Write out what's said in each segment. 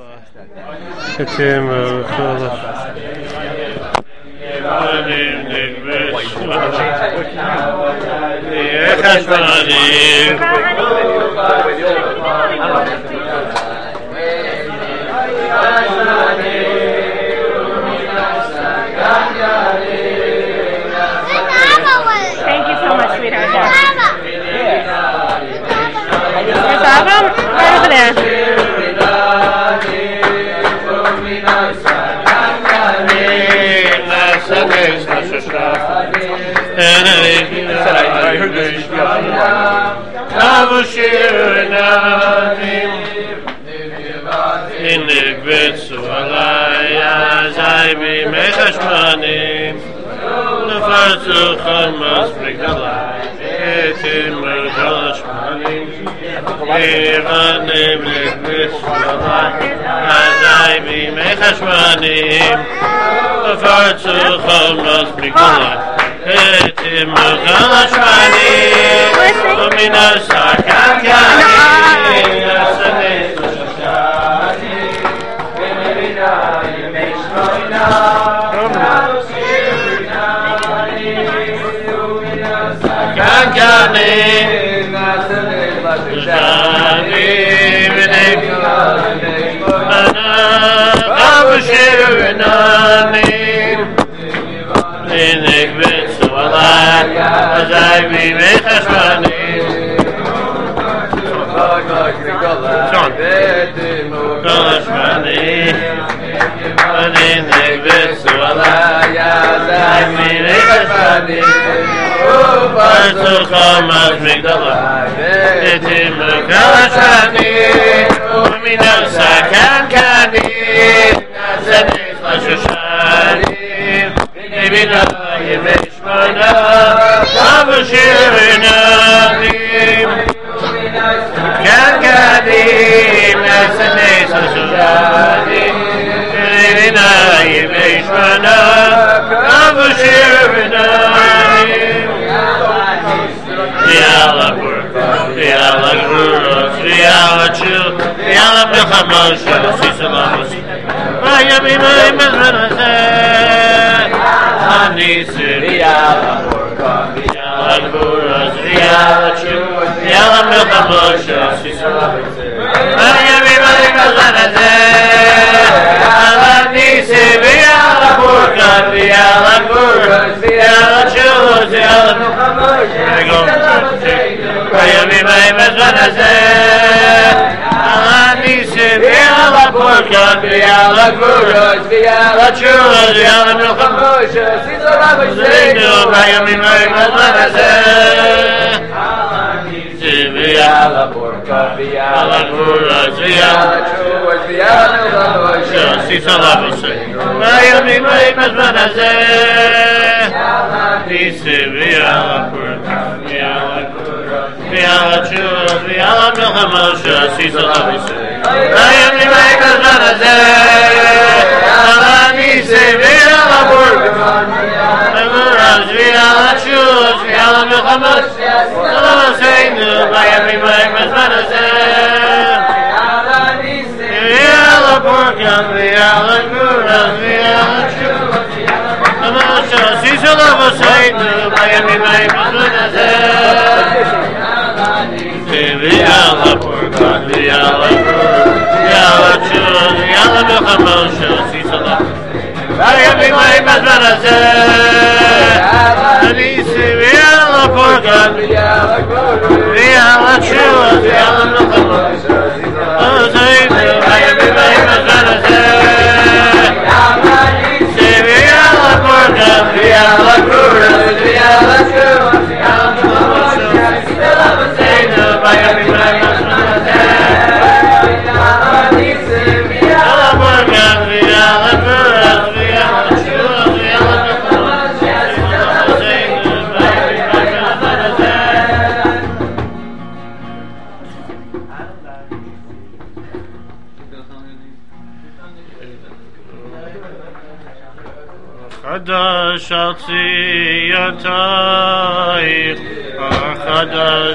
Ketim Thank you so much, sweetheart. Where's Abram? Right over there. I heard this. In the bits of Alaya, Zaibi, Mechashmanim, the first of Hamas, Migdalai, Etim, Mugdalashmanim, Evanim, the bits of Alaya, Zaibi, Mechashmanim, the first of Hamas, Migdalai, Etim, Mugdalashmanim, Luminas, Akakani,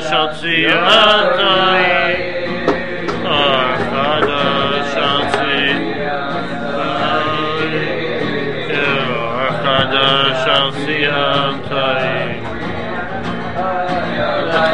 Chadash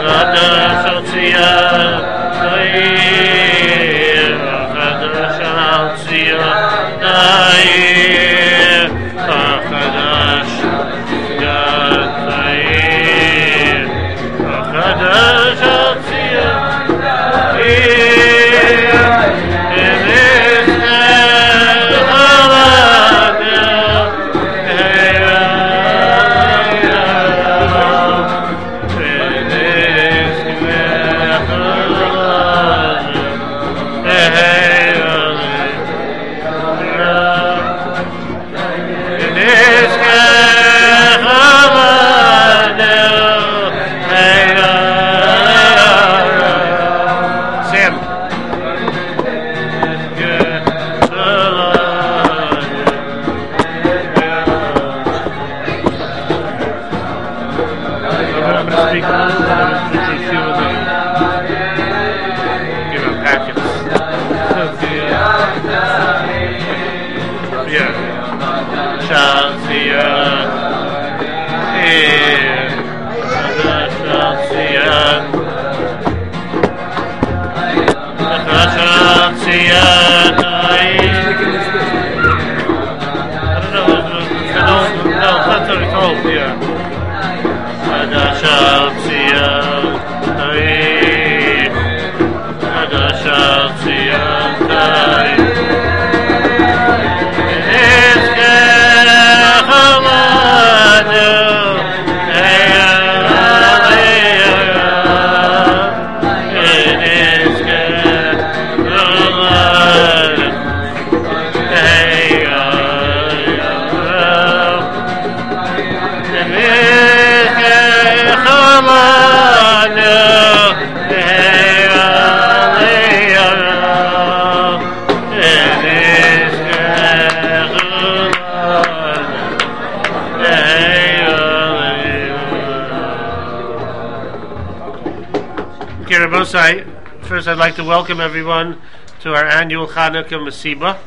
First, I'd like to welcome everyone to our annual Chanukah Masiba,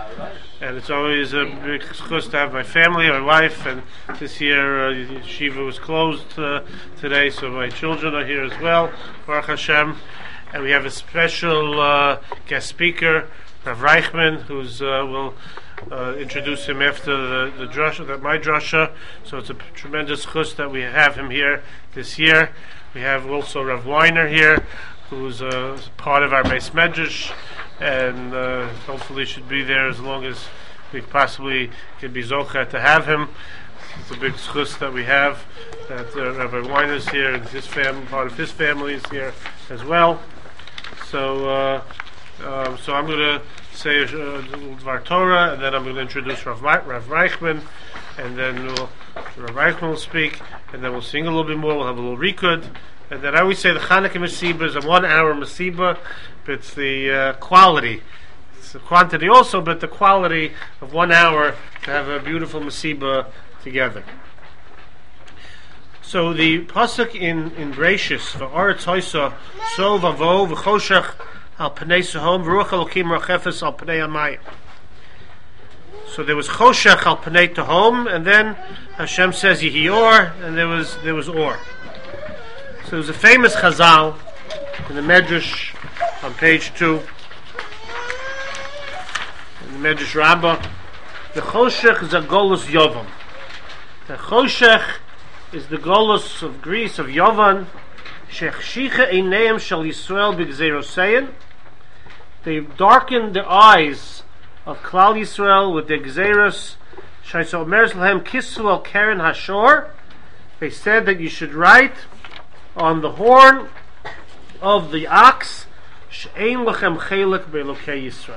and it's always a big chus to have my family, my wife, and this year Yeshiva was closed today, so my children are here as well, Baruch Hashem, and we have a special guest speaker, Rav Reichman, who will introduce him after the drasha, my drasha. So it's a tremendous chus that we have him here this year. We have also Rav Weiner here, who's part of our base medrash, and hopefully should be there as long as we possibly can be zocha to have him. It's a big schus that we have, that Rav Weiner is here, and his family, part of his family is here as well. So I'm going to say Dvar Torah, and then I'm going to introduce Rav Reichman, and then Rav Reichman will speak, and then we'll sing a little bit more, we'll have a little rekud. And then I always say the Chanukah Masiba is a 1 hour Masiba, but it's the quality. It's the quantity also, but the quality of 1 hour to have a beautiful Masiba together. So the pasuk in Bereishis, V'aretz hoisa so vavo v'choshech al pnei sehom v'ruach Elokim rachefes al pnei hamayim. So there was choshech al pnei tehom, and then Hashem says Yehi or, and there was or. So there's a famous Chazal in the Medrash on page 2, in the Medrash Rabbah. The Choshech is a Golus Yovan. The Choshech is the Golus of Greece, of Yovan. Shechshicha eineim shel Yisrael b'gzeirosein. They darkened the eyes of Klal Yisrael with the Gzeiros. Shaiso Omeres Lahem Kisu al Keren Hashor. They said that you should write on the horn of the ox, She'ein lachem chelik be'elokei Yisrael.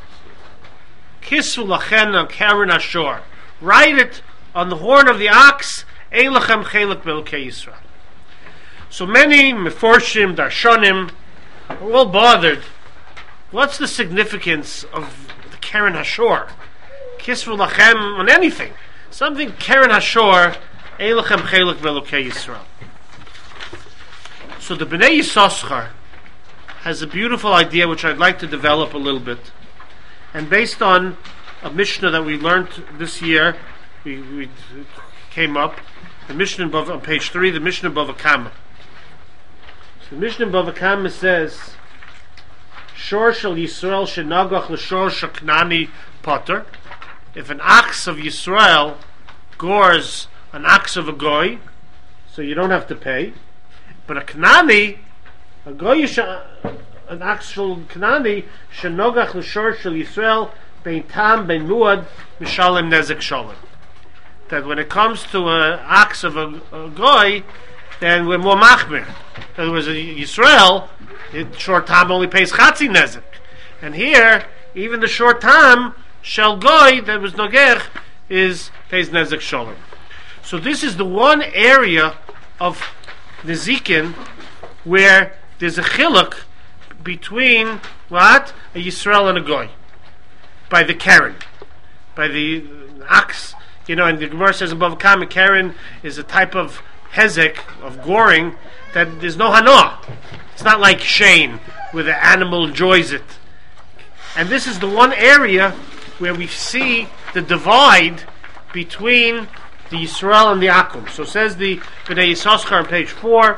Kisu lachen al Keren Hashor. Write it on the horn of the ox, Ein lachem chelik be'elokei Yisrael. So many Meforshim, Darshanim, are all bothered. What's the significance of the Keren Hashor? Kisvu lachem on anything. Something Keren Hashor, Ein lachem chelik be'elokei Yisrael. So the Bnei Yissaschar has a beautiful idea which I'd like to develop a little bit. And based on a Mishnah that we learned this year, we came up, the Mishnah above, on page 3, the Mishnah above a Kama. The Mishnah in Bava Kama says, Shor shel Yisrael shenagach l'shor shel Knani potter. If an ox of Yisrael gores an ox of a goy, so you don't have to pay. But a Knani, a goyish, an ox shel Knani, shenagach l'shor shel Yisrael, bein tam, bein muad, mishalem nezek shalom. That when it comes to an ox of a goy, then we're more machmir. In other words, Yisrael, short time only pays chatzi nezek. And here, even the short time, shel goy, that was noger, pays nezek shalom. So this is the one area of Nezikin where there's a chiluk between what? A Yisrael and a goy. By the Karen. By the ox. You know, and the Gemara says above Kama, Karen is a type of hezek, of goring, that there's no hana. It's not like Shane, where the animal enjoys it. And this is the one area where we see the divide between the Yisrael and the Akum. So says the Bnei Yissaschar on page 4,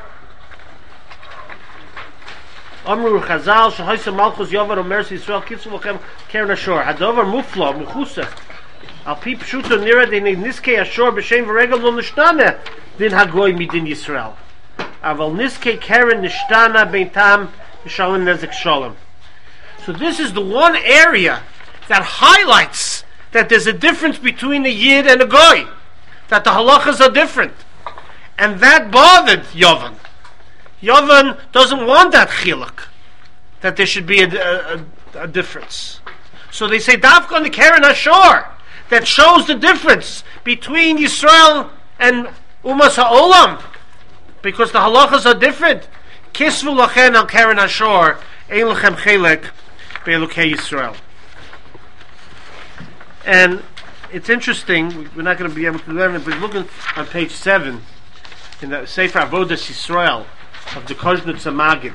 Amru Chazal, Shahaisa Malchus Yovar Omer Yisrael Kitzu Lochem Keren Ashor. Hadover Mufla, Mechusach. Al pi pshuto nira de niskei ashor b'shem v'regel lo nishtana din hagoy midin Yisrael. Aval niskei keren nishtana bein tam mishalem nezek shalom. So this is the one area that highlights that there's a difference between a yid and a goy. That the halachas are different. And that bothered Yovan. Yovan doesn't want that chiluk. That there should be a difference. So they say, Davka on the Keren Ashor. That shows the difference between Yisrael and Umas HaOlam, because the halachas are different. Kisvu lachen al Keren Ashor, ein lechem chelek be'elokei Yisrael. And it's interesting, we're not going to be able to learn it, but looking on page 7 in the Sefer Avodas Yisrael of the Koznitz Magid,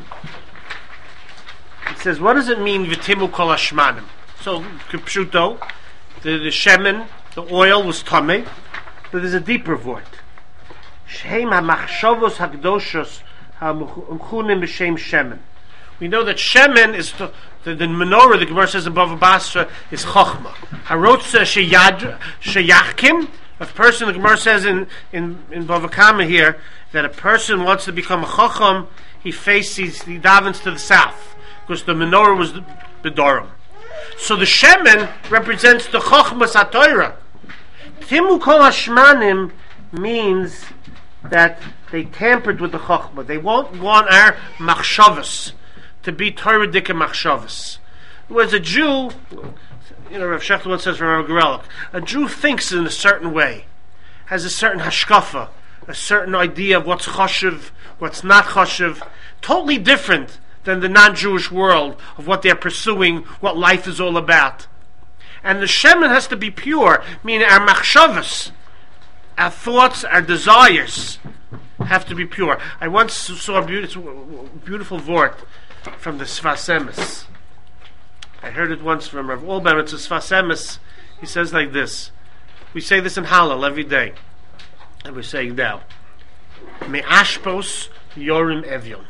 it says, what does it mean v'timu kol hashmanim? So, kipshuto, the shemen, the oil was tamei, but there's a deeper word. Shehem ha-machshavos ha-kdoshos ha-mchunim b'shem shemen. We know that shemen is the menorah, the Gemara says above Basra, is chokhmah. Harotza sheyachkim, a person, the Gemara says in Bava Kama here, that a person wants to become a chokham, he davens to the south, because the menorah was the bedorim. So the shemen represents the chokhmas HaTorah. Timu kol hashmanim means that they tampered with the chokhmah. They won't want our machshavas to be Torah dika machshavas. Whereas a Jew, you know, Rav Shechter once says from Rav Gorelick, a Jew thinks in a certain way, has a certain hashkafa, a certain idea of what's chashiv, what's not chashiv, totally different than the non-Jewish world of what they're pursuing, what life is all about. And the shemen has to be pure, meaning our machshavas, our thoughts, our desires have to be pure. I once saw a beautiful vort from the Sfas Emes. I heard it once from Rav Olbaum. It's a Sfas Emes. He says like this. We say this in Hallel every day. And we're saying now. Me ashpos yorim evyon.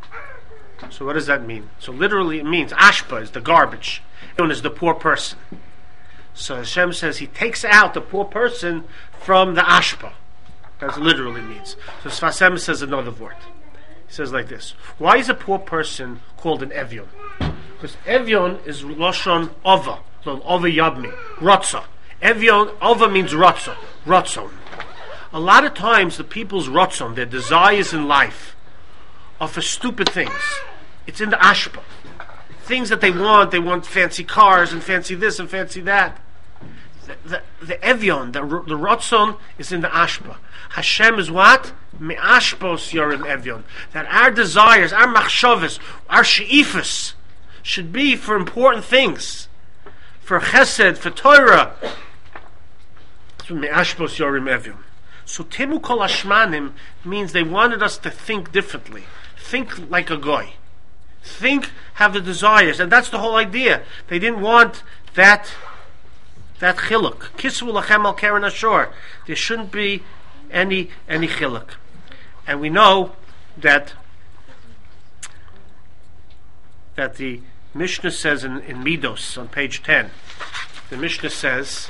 So what does that mean? So literally it means ashpa is the garbage. Evyon is the poor person. So Hashem says he takes out the poor person from the ashpa. That's literally means. So Sfas Emes says another word. He says like this. Why is a poor person called an evyon? Because evyon is Lashon Ova. So Ova Yabmi. Rotza. Evyon, Ova means Rotza. Rotzon. A lot of times the people's Rotzon, their desires in life, are for stupid things. It's in the ashpa. Things that they want fancy cars and fancy this and fancy that. The Evyon, the Rotzon is in the ashpa. Hashem is what? Me ashpos yorim Evyon. That our desires, our machshavas, our she'ifas should be for important things. For chesed, for Torah. So me ashpos yorim Evyon. So timu kol hashmanim means they wanted us to think differently. Think like a goy. Think, have the desires, and that's the whole idea. They didn't want that chiluk. Kisvu lachem al Keren Ashor. There shouldn't be any chiluk. And we know that that the Mishnah says in Midos on page 10. The Mishnah says,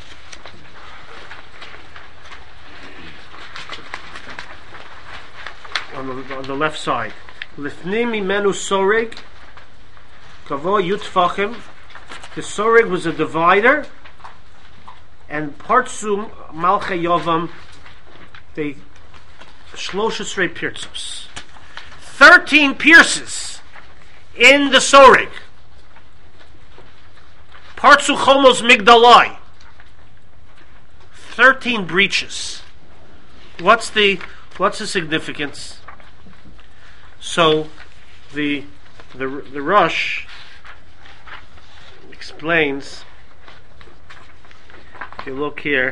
on the left side, Lifnim imenu sorig, kavo yutfachim. The sorig was a divider, and partsum malcha yovam, they shloshesrei pirtzos. 13 pierces in the sorig. Partsu chomos migdalai. 13 breaches. What's the significance? So the Rosh explains. If you look here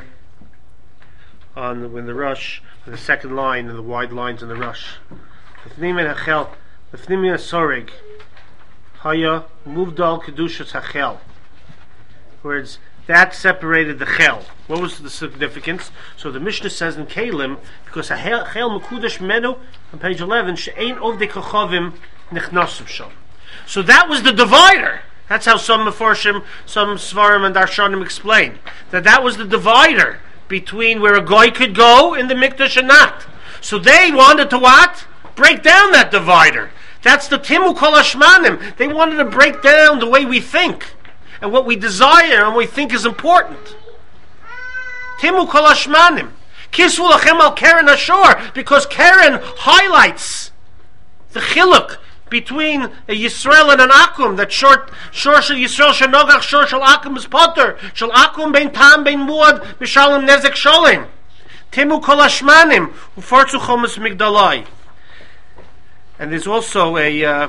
when the Rosh, on the second line and the wide lines in the Rosh, Lefnim hachel, Lefnim sorig, haya muvdal kedushas hachel. Words that separated the chel. What was the significance? So the Mishnah says in Kalim, because a chel mekudash menu on page 11, she'ein ovdei kochavim nichnasim sham. So that was the divider. That's how some Mefarshim, some Svarim and Darshanim explain that was the divider between where a guy could go in the Mikdash and not. So they wanted to what? Break down that divider. That's the Timu Kol Hashmanim. They wanted to break down the way we think and what we desire and what we think is important. Timu Kol Hashmanim. Kisvu Lachem Al Keren Ashor, because Keren highlights the chiluk between a Yisrael and an Akum, that shor shel Yisrael shenogach, shor shel Akum is potter, shel Akum bein tam bein muad, mishalem nezek sholem. Timu kol hashmanim, ufartzu chomus migdalai. And there's also a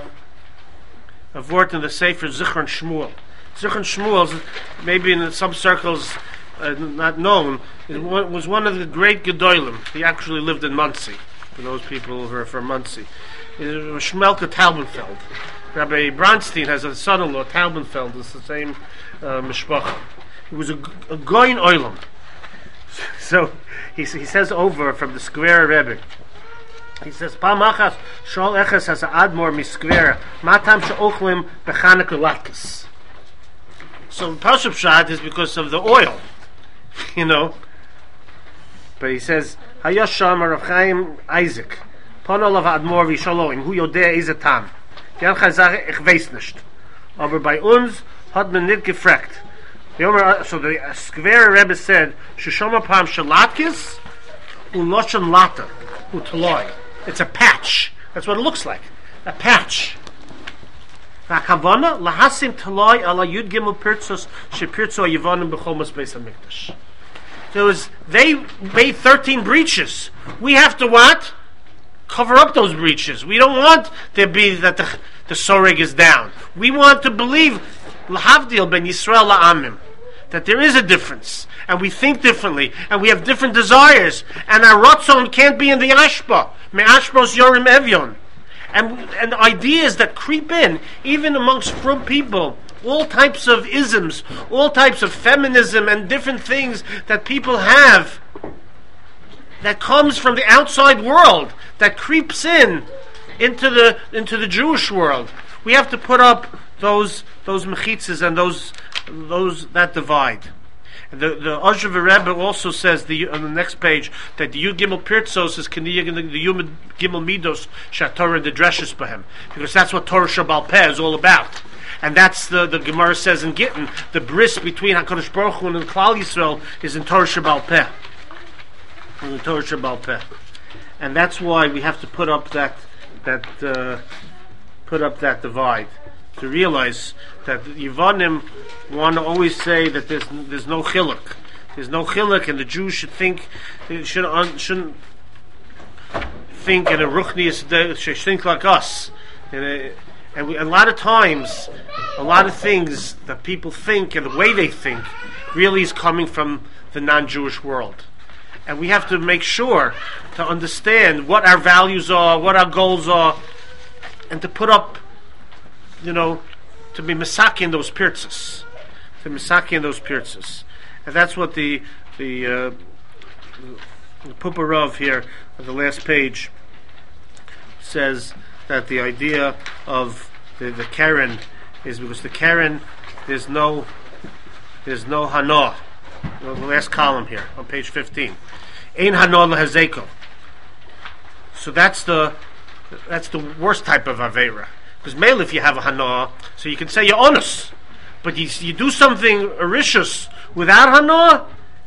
word in the Sefer Zichron Shmuel. Zichron Shmuel, maybe in some circles not known, was one of the great Gedolim. He actually lived in Monsey, for those people who are from Monsey. Shmelka Talbenfeld. Rabbi Bronstein has a son-in-law, Talbenfeld. It's the same mishpacha. He was a goyin oilam. So he says over from the Square Rebbe. He says, "Pamachas shol eches has a admor miskvera matam sheochlim bechanek latkes." So Pashup Shad is because of the oil, you know. But he says, "Hayasham Rav Chaim Isaac." Panol of Admor Vishaloim, hu yodeh is a tam. Jan Chazar, ich weiß nicht. Aber bei uns hat man nicht gefragt. So the Square Rebbe said, Sheshoma Pam Shalatkis, Uloshon Lata, Utaloi. It's a patch. That's what it looks like. A patch. Vakavana, Lahasim Taloi ala Yud Gimel Pirtzos, Shepirtzo Yivonim B'chomas Beis HaMikdash. They made 13 breaches. We have to what? Cover up those breaches. We don't want there be that the soreg is down. We want to believe lahavdil ben Yisrael la'amim, that there is a difference, and we think differently, and we have different desires, and our ratzon can't be in the ashba. Me ashbos yorim evyon, and ideas that creep in even amongst frum people. All types of isms, all types of feminism, and different things that people have, that comes from the outside world, that creeps into the Jewish world. We have to put up those mechitzas and those that divide. The Ozhev Rebbe also says on the next page that the Yud Gimel Pirtzos is Keniyah the Yud Gimel Midos Shatorah the Dreshes Bahem, because that's what Torah Shabbal Peh is all about. And that's the Gemara says in Gittin, the bris between HaKadosh Baruch Hu and Klal Yisrael is in Torah Shabbal Peh. In the Torah Shabbal Peh. And that's why we have to put up that divide, to realize that Yevanim want to always say that there's no chiluk. There's no chiluk, and the Jews should think shouldn't think in a ruchnius, should think like us. And a lot of times, a lot of things that people think and the way they think really is coming from the non-Jewish world. And we have to make sure to understand what our values are, what our goals are, and to put up, to be misaki in those pirtzes. And that's what the Pupa Rav here on the last page says, that the idea of the Keren is because the Keren there's no hana. The last column here on page 15. Ein hana lehezeko. So that's the worst type of avera. Because male, if you have a hana, so you can say you're honest, but you do something erishus without hana.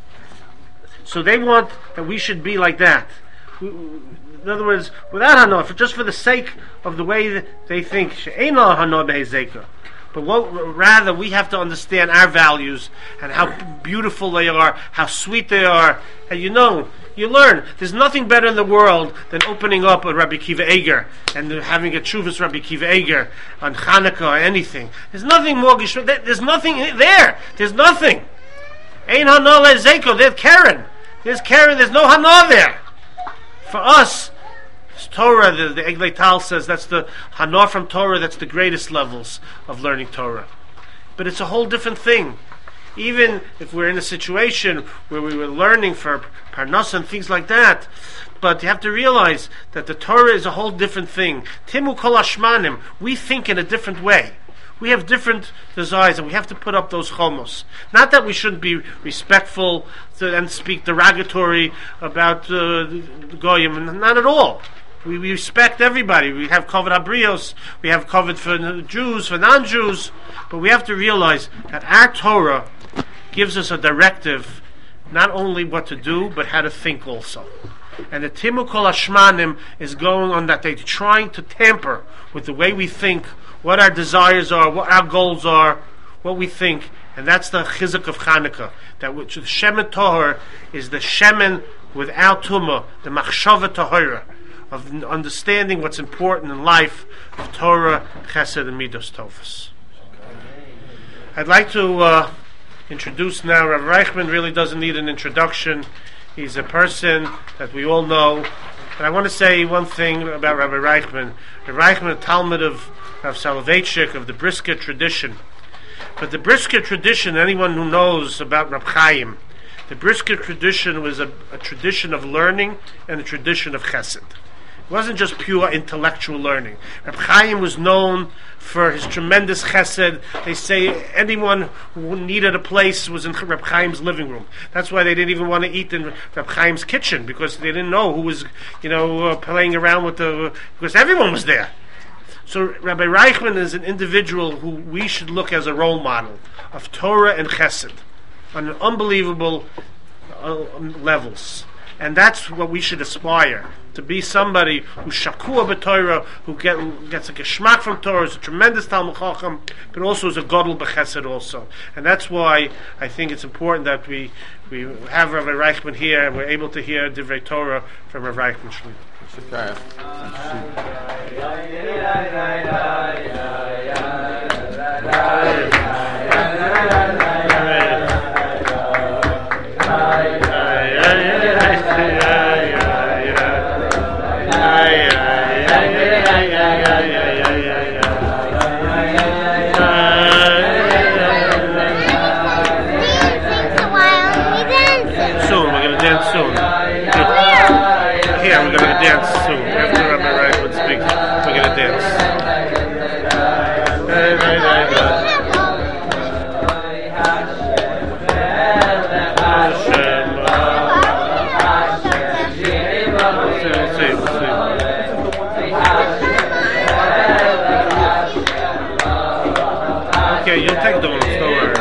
So they want that we should be like that. In other words, without hana, just for the sake of the way that they think, she'ein hana behezeka. But rather, we have to understand our values and how beautiful they are, how sweet they are. And you learn. There's nothing better in the world than opening up a Rabbi Kiva Eger and having a Chuvas Rabbi Kiva Eger on Hanukkah or anything. There's nothing more. There's nothing there. There's nothing. Ein hana lehezeko. There's Keren. There's no hana there. For us, Torah, the Eglei Tal says that's the hana from Torah, that's the greatest levels of learning Torah. But it's a whole different thing. Even if we're in a situation where we were learning for Parnasa and things like that, but you have to realize that the Torah is a whole different thing. Timu kol hashmanim, we think in a different way. We have different desires, and we have to put up those chomos. Not that we shouldn't be respectful and speak derogatory about the goyim, not at all. We respect everybody. We have kavod habrios. We have kavod for Jews, for non-Jews. But we have to realize that our Torah gives us a directive, not only what to do, but how to think also. And the Timu Kol Hashmanim is going on that they're trying to tamper with the way we think, what our desires are, what our goals are, what we think. And that's the chizuk of Chanukah. That which the Shemen Tohar is the Shemen without Tumah, the Machshava Tohara, of understanding what's important in life, of Torah, Chesed, and Midos Tovos. I'd like to introduce now, Rav Reichman really doesn't need an introduction. He's a person that we all know. But I want to say one thing about Rabbi Reichman. Rabbi Reichman, a Talmud of Soloveitchik, of the Brisker tradition. But the Brisker tradition, anyone who knows about Rab Chaim, the Brisker tradition was a tradition of learning and a tradition of Chesed. It wasn't just pure intellectual learning. Reb Chaim was known for his tremendous chesed. They say anyone who needed a place was in Reb Chaim's living room. That's why they didn't even want to eat in Reb Chaim's kitchen, because they didn't know who was, playing around with because everyone was there. So Rabbi Reichman is an individual who we should look as a role model of Torah and chesed on an unbelievable levels. And that's what we should aspire, to be somebody who's shakua b'Torah, who gets a geschmack from Torah, is a tremendous Talmud Chacham, but also is a godel b'chesed also. And that's why I think it's important that we have Rabbi Reichman here, and we're able to hear Divrei Torah from Rabbi Reichman Shli. Soon. Here, we're going to dance soon. After Rabbi Reichman speaks, we're going to dance. Okay, you'll take the one, don't worry.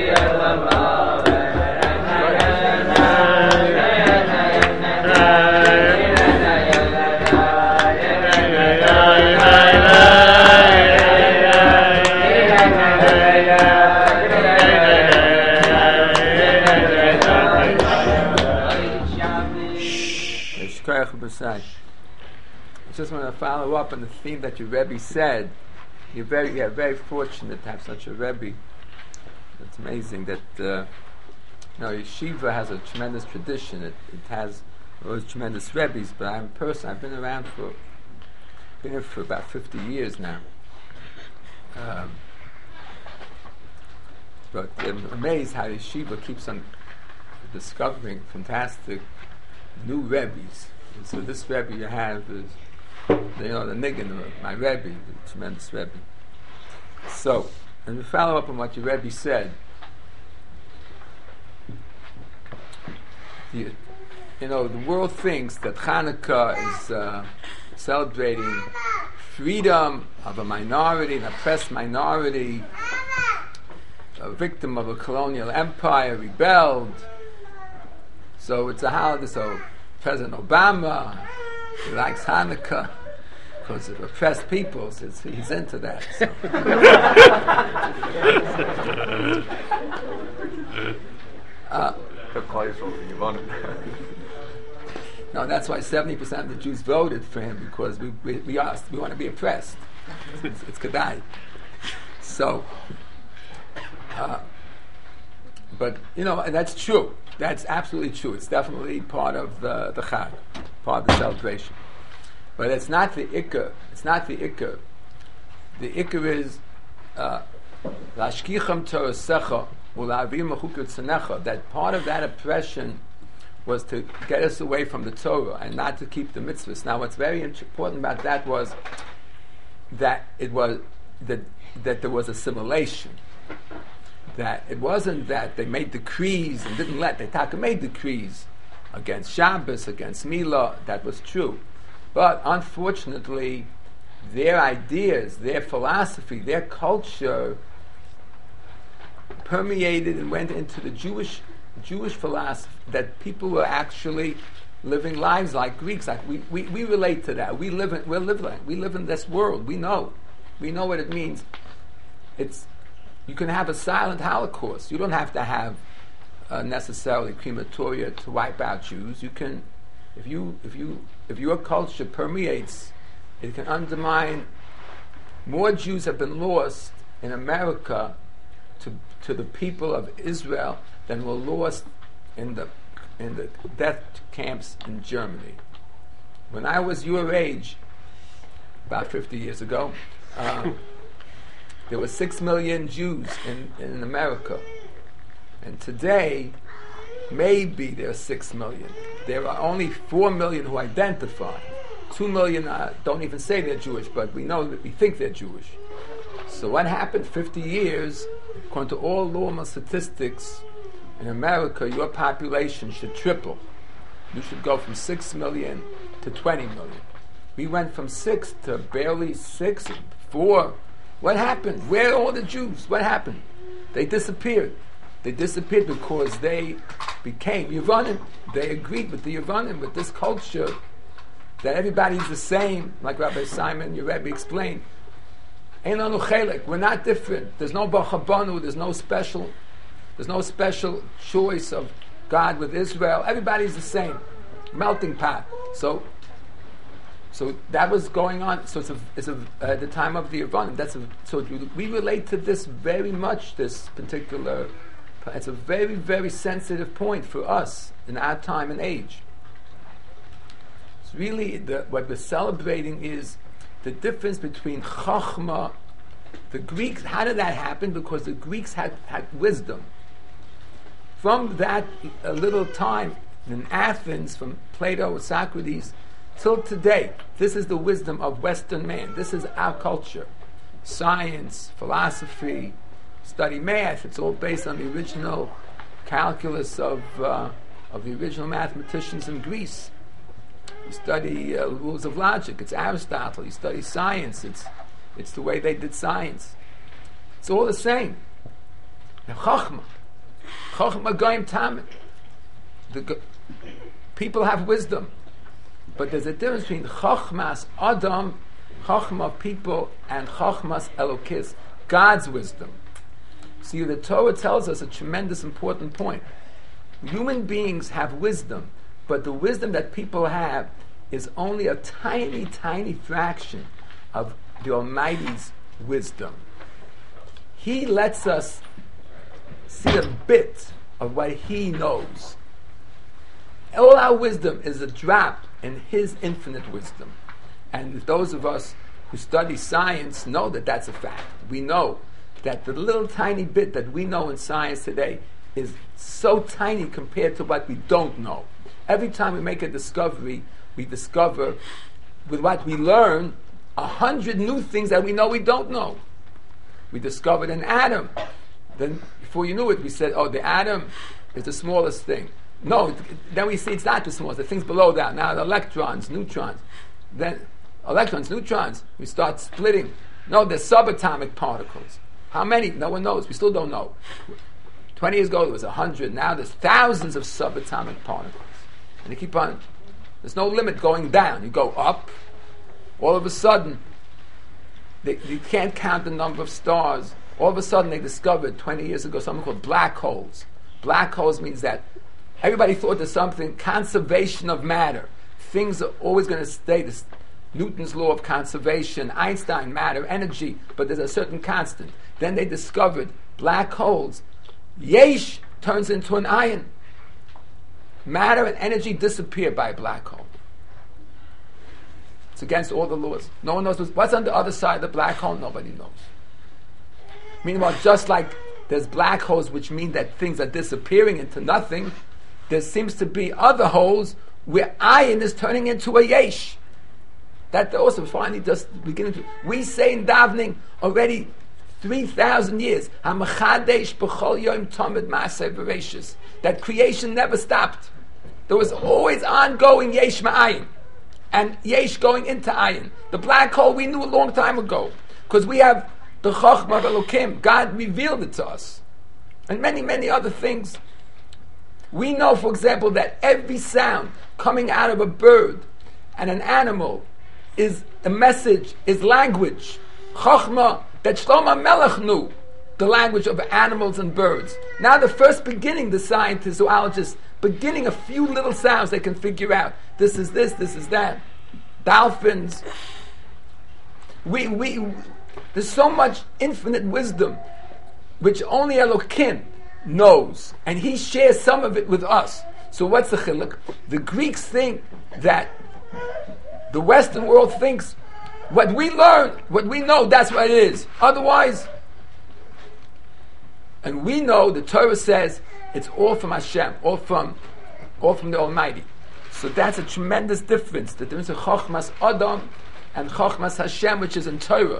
I just want to follow up on the theme that your Rebbe said. You're very fortunate to have such a Rebbe. It's amazing that Yeshiva has a tremendous tradition. It has those tremendous Rebbes, but I've been around here for about 50 years now. But I'm amazed how Yeshiva keeps on discovering fantastic new Rebbes. And so this Rebbe you have is, the Niggin, my Rebbe, the tremendous Rebbe. So, and to follow up on what your Rebbe said, the world thinks that Hanukkah is celebrating freedom of a minority, an oppressed minority, a victim of a colonial empire, rebelled. So it's a holiday. So President Obama, he likes Hanukkah because of oppressed peoples. He's into that. So. No, that's why 70% of the Jews voted for him, because we want to be oppressed. It's Kedai. So, but and that's true. That's absolutely true. It's definitely part of the Chag, part of the celebration. But it's not the Ikar. It's not the Ikar. The Ikar is Lashkicham Torasecha Ulavim Mechukot Tzanecha. That part of that oppression was to get us away from the Torah and not to keep the mitzvahs. Now, what's very important about that was that it was that there was assimilation. That it wasn't that they made decrees and didn't let. They made decrees against Shabbos, against Milah. That was true, but unfortunately, their ideas, their philosophy, their culture permeated and went into the Jewish philosophy, that people were actually living lives like Greeks. Like we relate to that. We live in this world. We know what it means. You can have a silent Holocaust. You don't have to have necessarily crematoria to wipe out Jews. You can, if your culture permeates, it can undermine. More Jews have been lost in America to the people of Israel than were lost in the death camps in Germany. When I was your age, about 50 years ago, there were 6 million Jews in America. And today, maybe there are 6 million. There are only 4 million who identify. 2 million don't even say they're Jewish, but we think they're Jewish. So what happened 50 years, according to all normal statistics, in America, your population should triple. You should go from 6 million to 20 million. We went from 6 to barely 6, 4. What happened? Where are all the Jews? What happened? They disappeared. They disappeared because they became Yevonim. They agreed with the Yevonim, with this culture, that everybody's the same, like Rabbi Simon, your Rebbe explained. Ein lanu chelek. We're not different. There's no bachabanu. There's no special choice of God with Israel. Everybody's the same. Melting pot. So that was going on. So it's at the time of the Yevonim. We relate to this very much. This particular, it's a very, very sensitive point for us in our time and age. It's really what we're celebrating is the difference between Chachma. The Greeks. How did that happen? Because the Greeks had wisdom. From that little time in Athens, from Plato, Socrates, till today, this is the wisdom of Western man. This is our culture. Science, philosophy, study math. It's all based on the original calculus of the original mathematicians in Greece. You study rules of logic. It's Aristotle. You study science. It's the way they did science. It's all the same. Now, Chachma goyim tamid. People have wisdom. But there's a difference between Chachmas Adam, Chachma people, and Chachmas Elokis, God's wisdom. See, the Torah tells us a tremendous important point. Human beings have wisdom, but the wisdom that people have is only a tiny, tiny fraction of the Almighty's wisdom. He lets us see a bit of what He knows. All our wisdom is a drop in His infinite wisdom. And those of us who study science know that that's a fact. We know that the little tiny bit that we know in science today is so tiny compared to what we don't know. Every time we make a discovery, we discover with what we learn 100 new things that we know we don't know. We discovered an atom. Then, before you knew it, we said, oh, the atom is the smallest thing. No, then we see it's not the smallest, the things below that. Now, the electrons, neutrons. Then, electrons, neutrons, we start splitting. No, they're subatomic particles. How many? No one knows. We still don't know. 20 years ago, there was 100. Now, there's thousands of subatomic particles. And they keep on. There's no limit going down. You go up. All of a sudden, you can't count the number of stars. All of a sudden, they discovered 20 years ago something called black holes. Black holes means that everybody thought there's something, conservation of matter. Things are always going to stay. This Newton's law of conservation, Einstein, matter, energy, but there's a certain constant. Then they discovered black holes. Yesh turns into an ion. Matter and energy disappear by a black hole. It's against all the laws. No one knows what's on the other side of the black hole. Nobody knows. Meanwhile, just like there's black holes which mean that things are disappearing into nothing, there seems to be other holes where iron is turning into a yesh. That also finally just beginning to... We say in davening already 3,000 years, that creation never stopped. There was always ongoing yesh ma'ayin, and yesh going into ayin. The black hole we knew a long time ago, because we have the Chochmah of Elokim. God revealed it to us. And many, many other things. We know, for example, that every sound coming out of a bird and an animal is a message, is language. Chochmah, that Shlomo Melech knew, the language of animals and birds. Now the first beginning, the scientists, zoologists, beginning a few little sounds they can figure out. This is this is that. Dolphins. There's so much infinite wisdom which only Elokim knows, and He shares some of it with us. So what's the chiluk? The Greeks think that the Western world thinks what we learn, what we know, that's what it is. Otherwise, and we know the Torah says it's all from Hashem, all from the Almighty. So that's a tremendous difference. The difference of Chochmas Adam and Chochmas Hashem, which is in Torah.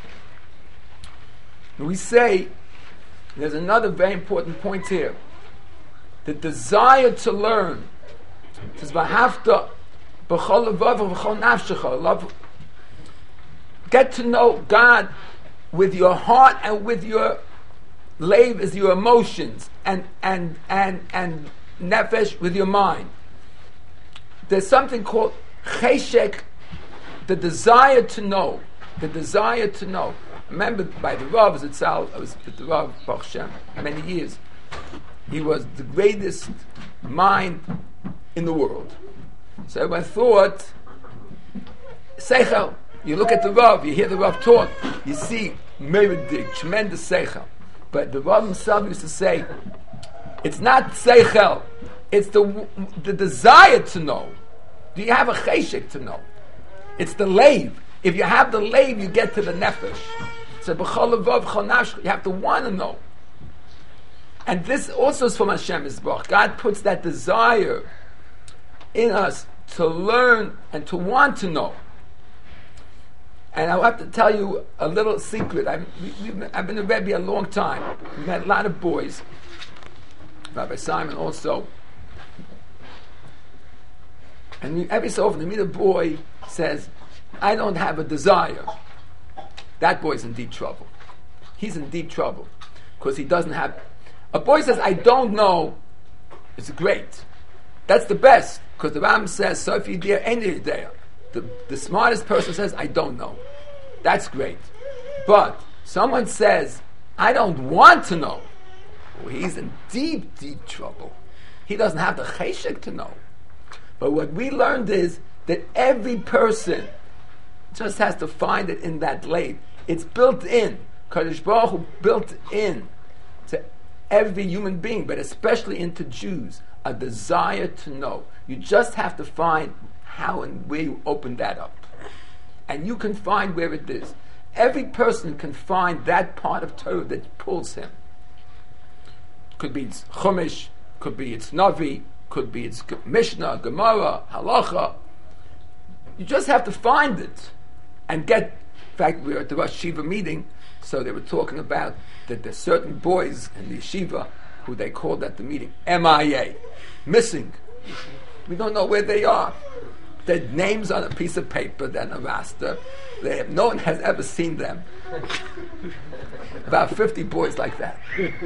We say, there's another very important point here. The desire to learn. It says, "V'hafta b'chol levav v'chol nafshecha." Love. Get to know God with your heart and with your leiv is your emotions, and nefesh with your mind. There's something called cheshek, the desire to know. The desire to know. Remember, by the Rav Zitzal, I was with the Rav Baruch Shem many years. He was the greatest mind in the world. So everyone thought, Seichel. You look at the Rav, you hear the Rav talk, you see Meridig, tremendous Seichel. But the Rav himself used to say, it's not Seichel, it's the desire to know. Do you have a cheshek to know? It's the leiv. If you have the leiv, you get to the nefesh. So you have to want to know. And this also is from Hashem Yisborach. God puts that desire in us to learn and to want to know. And I'll have to tell you a little secret. I've been a Rebbe a long time. We met a lot of boys. Rabbi Simon also. And every so often, we meet a boy says, I don't have a desire. That boy's in deep trouble. He's in deep trouble. Because he doesn't have... A boy says, I don't know. It's great. That's the best. Because the Ram says, so if you're there, any there. The smartest person says, I don't know. That's great. But someone says, I don't want to know. Well, he's in deep, deep trouble. He doesn't have the cheshek to know. But what we learned is that every person just has to find it in that lane. It's built in. Kadosh Baruch Hu built in to every human being, but especially into Jews, a desire to know. You just have to find how and where you open that up. And you can find where it is. Every person can find that part of Torah that pulls him. Could be it's Chumash, could be it's Navi, could be it's Mishnah, Gemara, Halacha. You just have to find it and get. In fact, we were at the Rosh Shiva meeting. So they were talking about that there's certain boys in the yeshiva who they called at the meeting MIA, missing. We don't know where they are. Their names on a piece of paper, then a raster. No one has ever seen them. About 50 boys like that.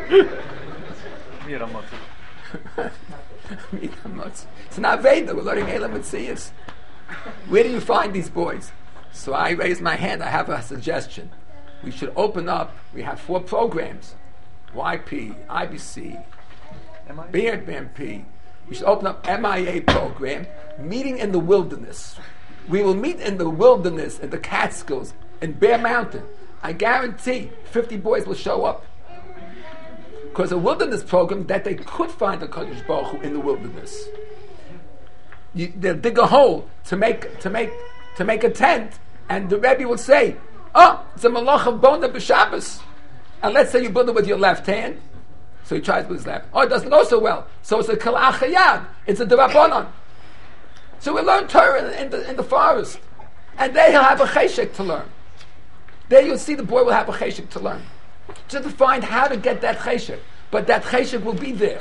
It's not Veda. We're learning Elam Mitzvahs. Where do you find these boys? So I raised my hand. I have a suggestion. We should open up. We have 4 programs: YP, IBC, Beard BMP. We should open up MIA program, meeting in the wilderness. We will meet in the wilderness, in the Catskills, in Bear Mountain. I guarantee 50 boys will show up. Because a wilderness program that they could find the Kodesh Baruch Hu in the wilderness. They'll dig a hole to make a tent, and the Rebbe will say, "Oh, it's a malach of bona b'Shabbos." And let's say you build it with your left hand. So he tries with his left. Oh, it doesn't go so well. So it's a kalachayad. It's a derabanan. So we learn Torah in the forest, and there he'll have a cheshek to learn. There you'll see the boy will have a cheshek to learn. Just to find how to get that cheshek, but that cheshek will be there.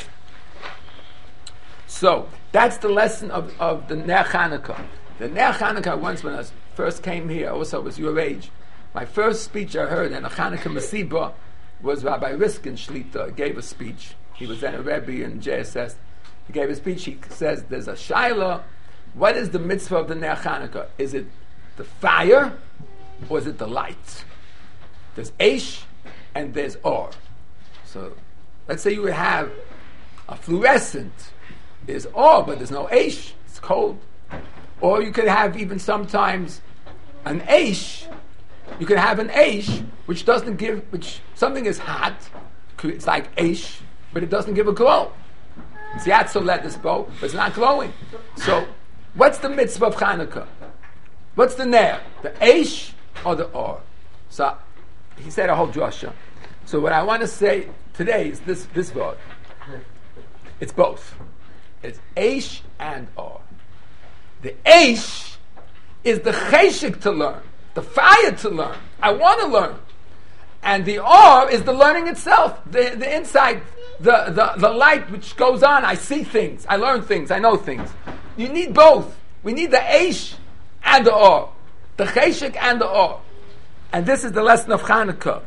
So that's the lesson of the Ner Chanukah. The Ner Chanukah, once when I first came here, also was your age. My first speech I heard in a Chanukah Masiba was Rabbi Riskin Shlita gave a speech. He was then a Rebbe in JSS. He gave a speech. He says, there's a Shaila. What is the mitzvah of the Ner Chanukah? Is it the fire or is it the light? There's Eish and there's Or. So let's say you would have a fluorescent. There's Or, but there's no Eish. It's cold. Or you could have even sometimes an Eish. You could have an Eish which doesn't give, which something is hot. It's like Eish, but it doesn't give a glow. It's Yatzo let this bow, but it's not glowing. So what's the mitzvah of Chanukah? What's the Ner? The Eish or the Or? So he said a whole drasha. So what I want to say today is this word. It's both. It's Eish and Or. The Eish is the cheshik to learn, the fire to learn. I want to learn. And the Or is the learning itself, the insight, the light which goes on. I see things, I learn things, I know things. You need both. We need the Eish and the Or, the cheshik and the Or. And this is the lesson of Chanukah,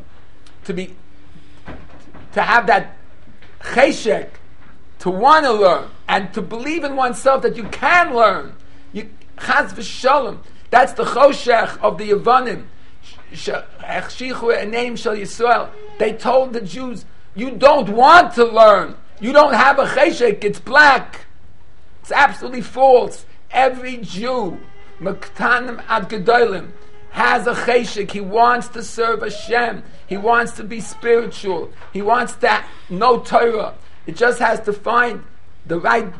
to have that cheshek, to want to learn, and to believe in oneself that you can learn. Chaz v'shalom. That's the choshech of the Yevanim. They told the Jews, you don't want to learn. You don't have a cheshek. It's black. It's absolutely false. Every Jew, Mektanim ad Gedolim, has a cheshek. He wants to serve Hashem. He wants to be spiritual. He wants to know Torah. It just has to find the right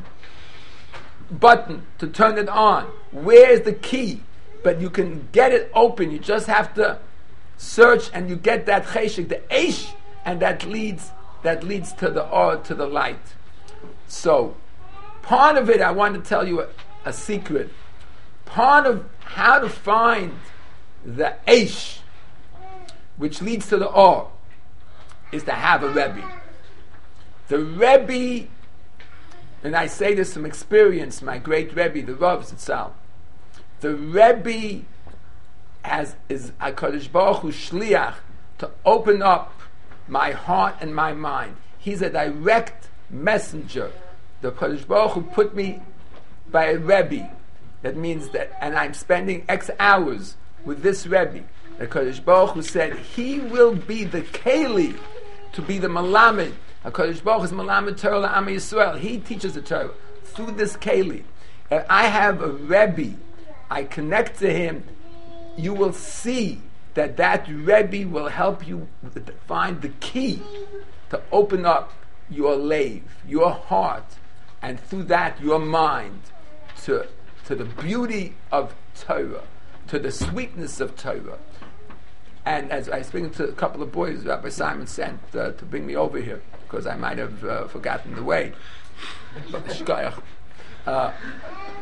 button to turn it on. Where's the key? But you can get it open. You just have to search, and you get that cheshek, the eish, and that leads to the or, to the light. So, part of it, I want to tell you a secret. Part of how to find the eish, which leads to the or, is to have a Rebbe. The Rebbe, and I say this from experience, my great Rebbe, the Rav Zitzal, the Rebbe is HaKadosh Baruch Hu shliach to open up my heart and my mind. He's a direct messenger. The HaKadosh Baruch Hu put me by a Rebbe. That means that, and I'm spending X hours with this Rebbe. The HaKadosh Baruch Hu said, he will be the Keli to be the Malamed. HaKadosh Baruch Hu is Malamed Torah L'Am Yisrael. He teaches the Torah through this Keli. If I have a Rebbe, I connect to him, you will see that Rebbe will help you find the key to open up your lave, your heart, and through that your mind to the beauty of Torah, to the sweetness of Torah. And as I was speaking to a couple of boys, Rabbi Simon sent to bring me over here because I might have forgotten the way.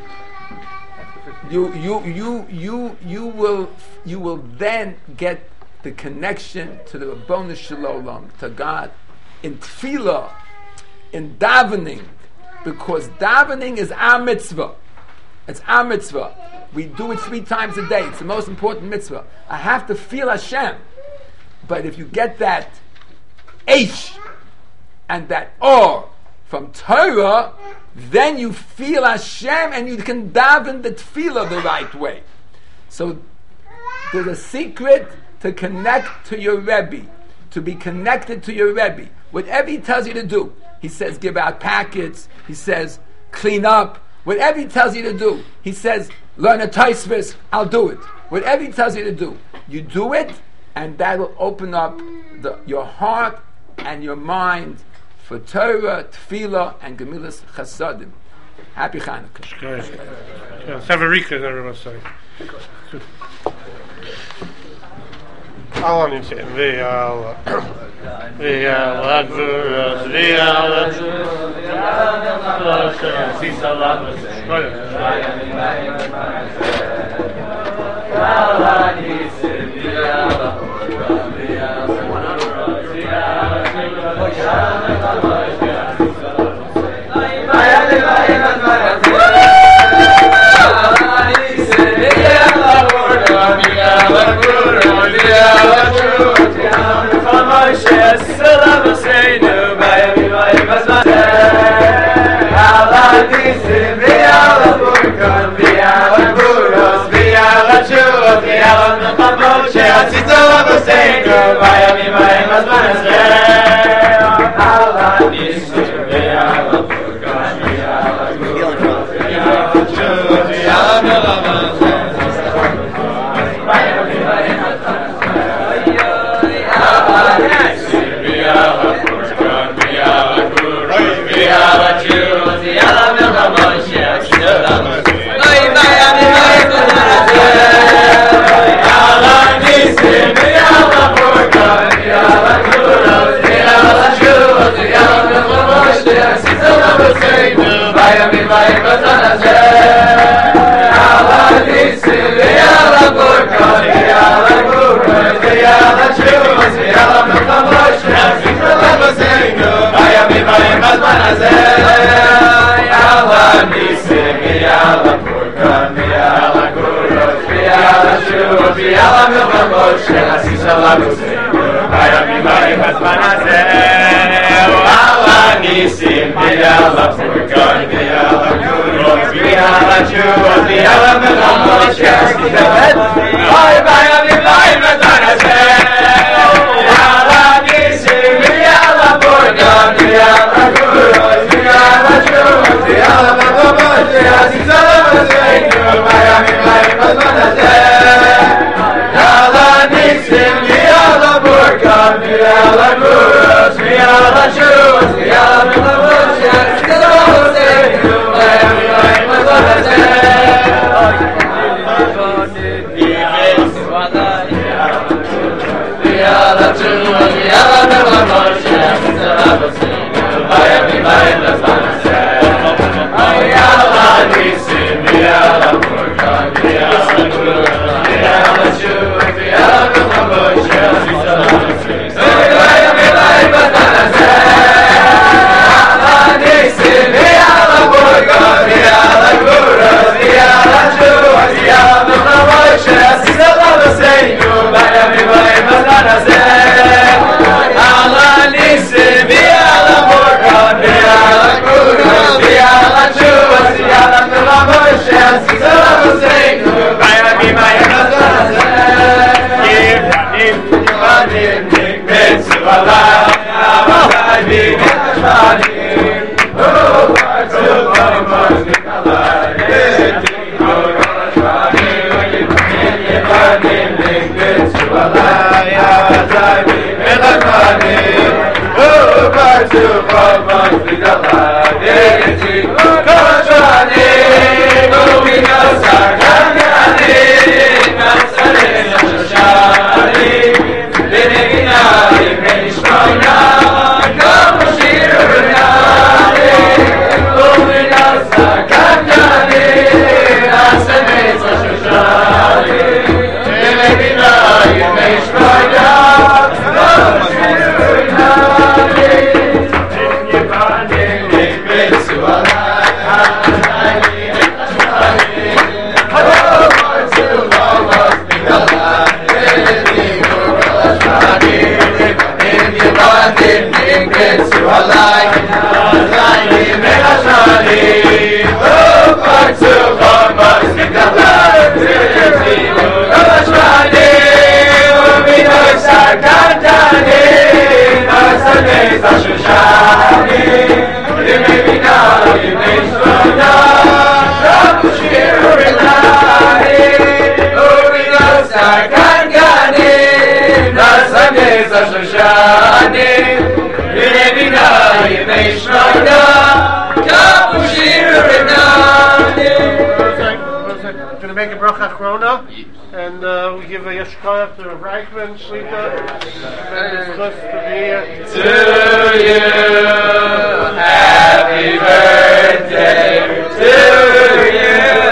You will then get the connection to the Rabbonu Shalom, to God, in tefillah, in davening, because davening is our mitzvah. It's our mitzvah. We do it 3 times a day. It's the most important mitzvah. I have to feel Hashem. But if you get that eish and that or from Torah, then you feel Hashem and you can daven the tefillah the right way. So there's a secret to connect to your Rebbe, to be connected to your Rebbe. Whatever he tells you to do, he says give out packets, he says clean up, whatever he tells you to do, he says learn a Tosfos, I'll do it. Whatever he tells you to do, you do it, and that will open up your heart and your mind for Torah, Tefillah, and Gemilas Chasadim. Happy Chanukah. Let's have a rika, everyone say. Allah needs it. V'Allah Gvuros, V'Allah Shana, Kanganim, Nasamis Ashoshanim, Yevina, Yevishraga, Kapushir Rinani. I'm going to make a bracha achrona, and we give a yeshkoyach to Rav Reichman, Shlita, and it's good to be here. To you, happy birthday to you,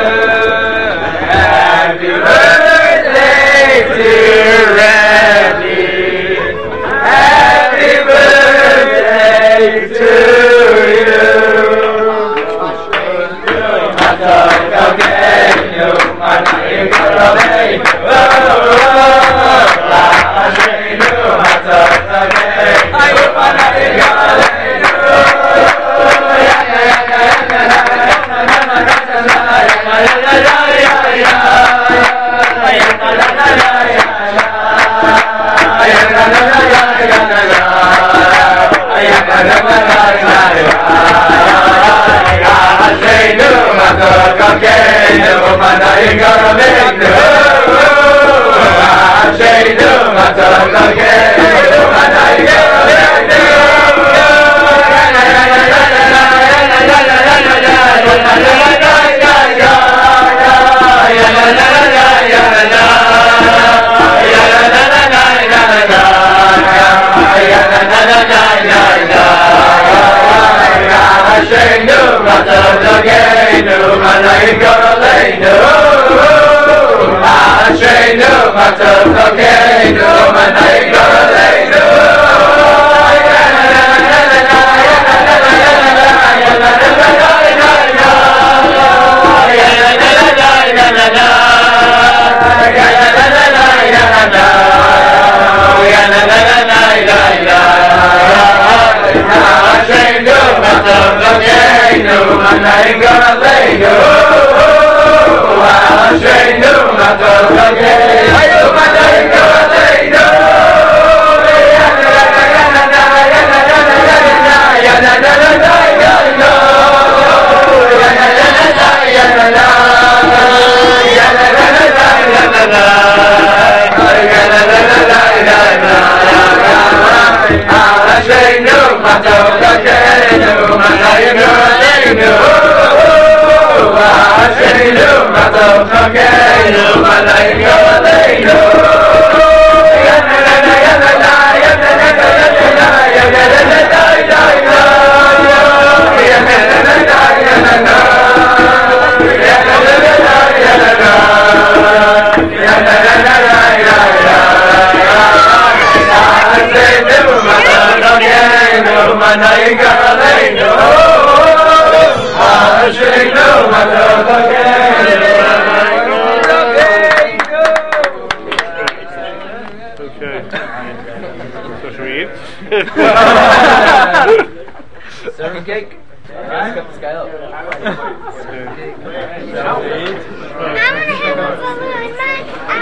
happy birthday, dear Randy, happy birthday to you. Serving cake. Let's cut the sky up. I'm gonna have a balloon. I'm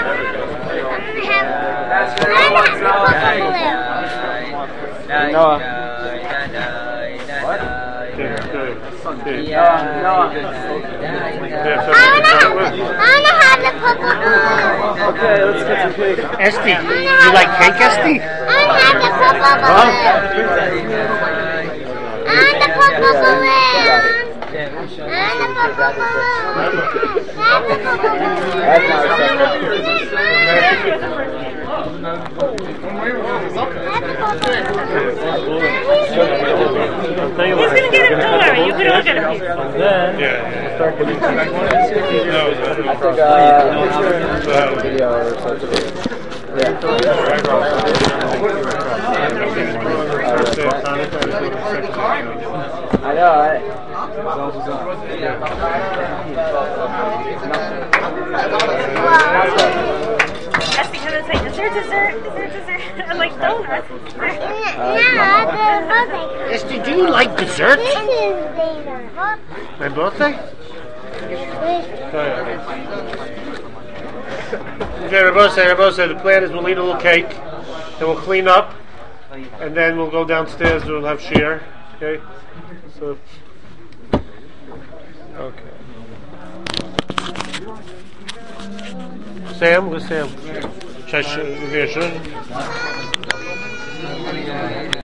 gonna have the purple balloon. Okay, let's get some cake. Esty, you like cake, Esty? I'm gonna have the purple balloon. And the purple balloon. And the purple He's gonna get it. Don't worry. You can all get a piece. Video or something. I know, That's because it's like dessert. I'm like donuts. Esty, do you like dessert? This is Dana. My birthday? Okay, Rabbi, the plan is we'll eat a little cake, then we'll clean up, and then we'll go downstairs and we'll have shir. Okay? So, okay. Sam, where's Sam? Should I give you a shur?